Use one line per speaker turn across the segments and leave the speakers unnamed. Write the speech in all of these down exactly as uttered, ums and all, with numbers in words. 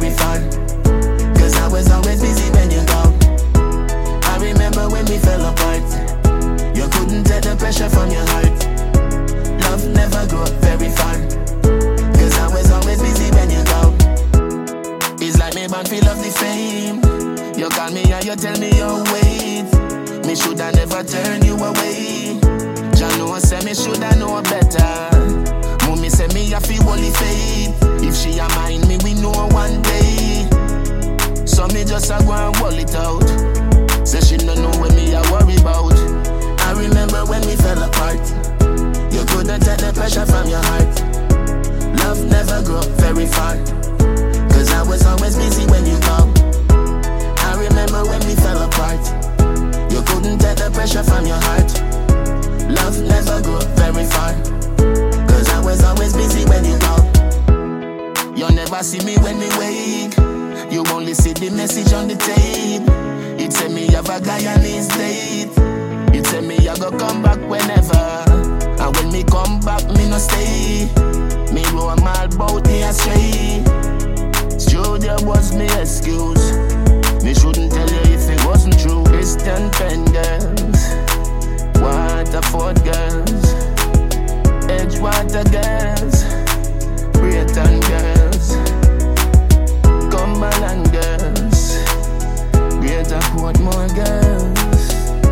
very far. Cause I was always busy when you go. I remember when we fell apart. You couldn't take the pressure from your heart. Love never grew very far. Cause I was always busy when you go. It's like me born feel of the fame. You call me and you tell me your wait. Me shoulda never turn you away. Jah know say me shoulda know better. Mommy say me a feel holy faith. If she a mind me, we know one day. So me just a go and roll it out. Say she no know what me a worry about. I remember when we fell apart. You couldn't take the pressure from your heart. Love never grew very far. Cause I was always busy when you come. I remember when we fell apart. You couldn't take the pressure from your heart. Love never grew very far. Cause I was always busy when you come. You never see me when we wake. You only see the message on the tape. It say me have a guy on his date. It say me I go come back whenever. And when me come back, me no stay. Me roam all bout me astray. Sure there was me excuse. Me shouldn't tell you if it wasn't true. Christian Penn girls, Waterford girls, Edgewater girls, Brayton girls, Cumberland girls, Greater Portmore girls,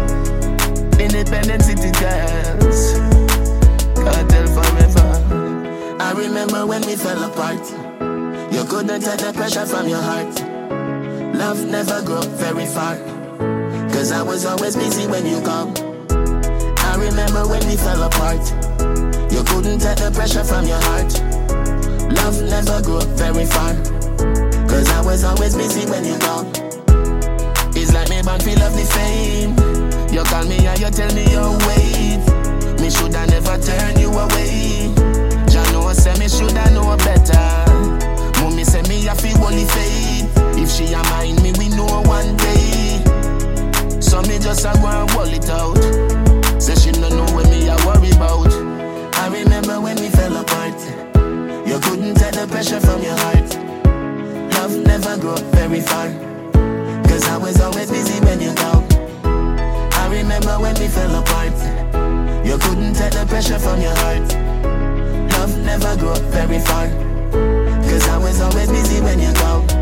Independent City girls, Cartel forever. I remember when we fell apart. You couldn't take the pressure from your heart. Love never grew very far. Cause I was always busy when you come. I remember when we fell apart. You couldn't take the pressure from your heart. Love never grew very far. Cause I was always busy when you come. It's like me born feel of the fame. You call me and you tell me your wait. Me shoulda never turn you away. Jah know say me shoulda know better. Mommy say me a feel holy faith. If she a mind me, we know one day. So me just a go and roll it out. Say she no know what me a worry about. I remember when we fell apart. You couldn't take the pressure from your heart. Love never grew very far. Cause I was always busy when you go. I remember when we fell apart. You couldn't take the pressure from your heart. Love never grew very far. Cause I was always busy when you go.